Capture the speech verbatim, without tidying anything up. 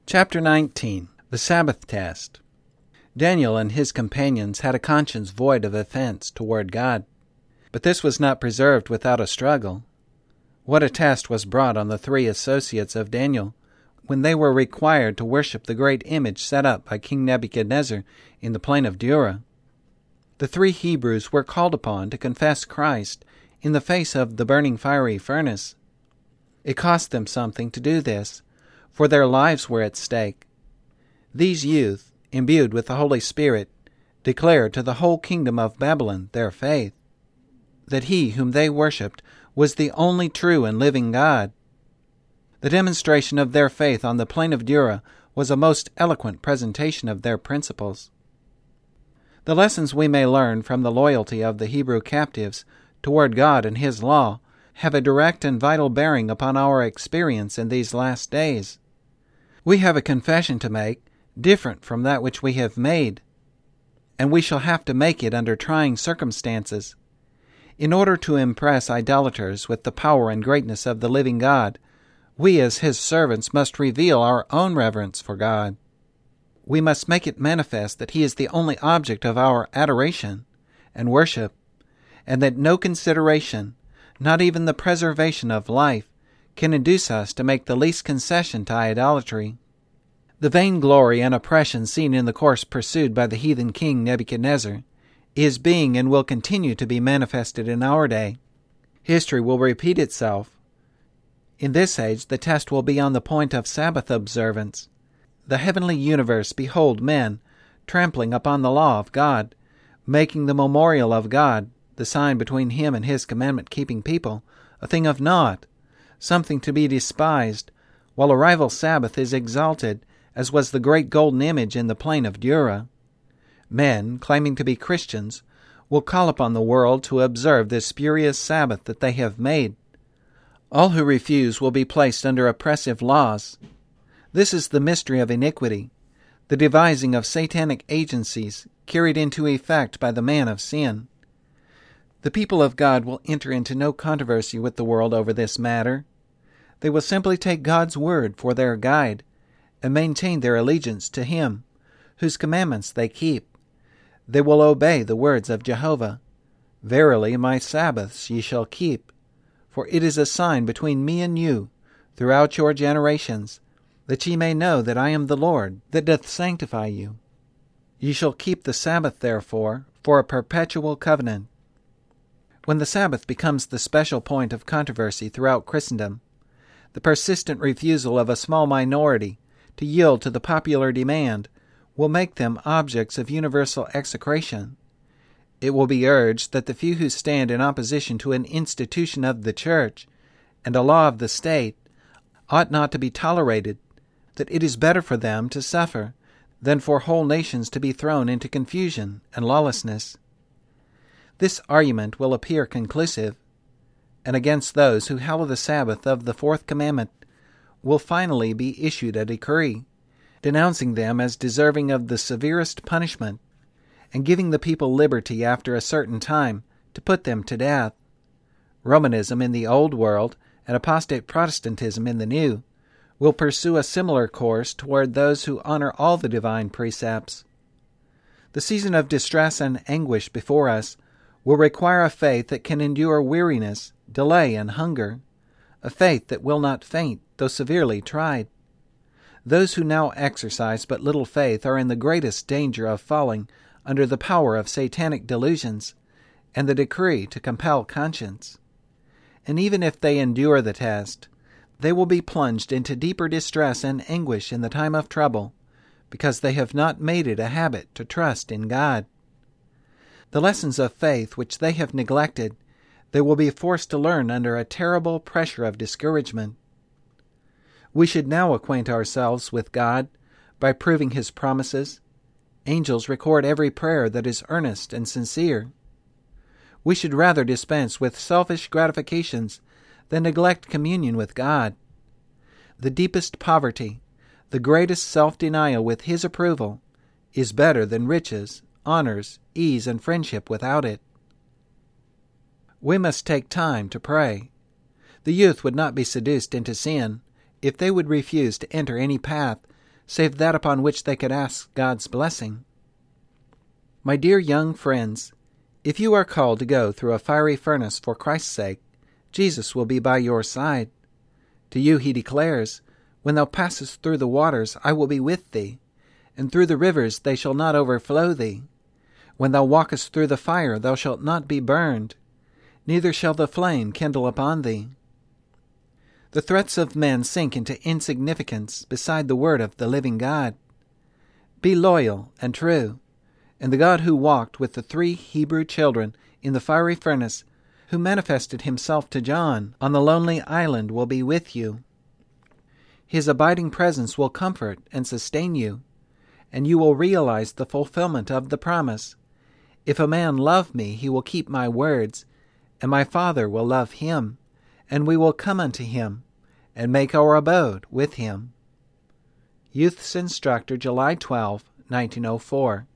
Chapter nineteen. The Sabbath Test. Daniel and his companions had a conscience void of offense toward God, but this was not preserved without a struggle. What a test was brought on the three associates of Daniel when they were required to worship the great image set up by King Nebuchadnezzar in the plain of Dura. The three Hebrews were called upon to confess Christ in the face of the burning fiery furnace. It cost them something to do this, for their lives were at stake. These youth, imbued with the Holy Spirit, declared to the whole kingdom of Babylon their faith, that he whom they worshipped was the only true and living God. The demonstration of their faith on the plain of Dura was a most eloquent presentation of their principles. The lessons we may learn from the loyalty of the Hebrew captives toward God and His law have a direct and vital bearing upon our experience in these last days. We have a confession to make, different from that which we have made, and we shall have to make it under trying circumstances. In order to impress idolaters with the power and greatness of the living God, we as His servants must reveal our own reverence for God. We must make it manifest that He is the only object of our adoration and worship, and that no consideration, not even the preservation of life, can induce us to make the least concession to idolatry. The vainglory and oppression seen in the course pursued by the heathen king Nebuchadnezzar is being and will continue to be manifested in our day. History will repeat itself. In this age the test will be on the point of Sabbath observance. The heavenly universe behold men trampling upon the law of God, making the memorial of God, the sign between Him and His commandment-keeping people, a thing of naught, something to be despised, while a rival Sabbath is exalted, as was the great golden image in the plain of Dura. Men, claiming to be Christians, will call upon the world to observe this spurious Sabbath that they have made. All who refuse will be placed under oppressive laws. This is the mystery of iniquity, the devising of satanic agencies carried into effect by the man of sin. The people of God will enter into no controversy with the world over this matter. They will simply take God's word for their guide and maintain their allegiance to Him, whose commandments they keep. They will obey the words of Jehovah. Verily, my Sabbaths ye shall keep, for it is a sign between me and you throughout your generations, that ye may know that I am the Lord that doth sanctify you. Ye shall keep the Sabbath, therefore, for a perpetual covenant. When the Sabbath becomes the special point of controversy throughout Christendom, the persistent refusal of a small minority to yield to the popular demand will make them objects of universal execration. It will be urged that the few who stand in opposition to an institution of the Church and a law of the state ought not to be tolerated, that it is better for them to suffer than for whole nations to be thrown into confusion and lawlessness. This argument will appear conclusive, and against those who hallow the Sabbath of the fourth commandment will finally be issued a decree, denouncing them as deserving of the severest punishment, and giving the people liberty after a certain time to put them to death. Romanism in the Old World and apostate Protestantism in the New will pursue a similar course toward those who honor all the divine precepts. The season of distress and anguish before us will require a faith that can endure weariness, delay, and hunger, a faith that will not faint, though severely tried. Those who now exercise but little faith are in the greatest danger of falling under the power of satanic delusions and the decree to compel conscience. And even if they endure the test, they will be plunged into deeper distress and anguish in the time of trouble, because they have not made it a habit to trust in God. The lessons of faith which they have neglected, they will be forced to learn under a terrible pressure of discouragement. We should now acquaint ourselves with God by proving His promises. Angels record every prayer that is earnest and sincere. We should rather dispense with selfish gratifications than neglect communion with God. The deepest poverty, the greatest self-denial with His approval, is better than riches, honors, ease, and friendship without it. We must take time to pray. The youth would not be seduced into sin if they would refuse to enter any path save that upon which they could ask God's blessing. My dear young friends, if you are called to go through a fiery furnace for Christ's sake, Jesus will be by your side. To you he declares, "When thou passest through the waters, I will be with thee, and through the rivers they shall not overflow thee. When thou walkest through the fire, thou shalt not be burned, neither shall the flame kindle upon thee." The threats of men sink into insignificance beside the word of the living God. Be loyal and true, and the God who walked with the three Hebrew children in the fiery furnace, who manifested himself to John on the lonely island, will be with you. His abiding presence will comfort and sustain you, and you will realize the fulfillment of the promise. If a man love me, he will keep my words, and my Father will love him, and we will come unto him, and make our abode with him. Youth's Instructor, July twelfth, nineteen oh four.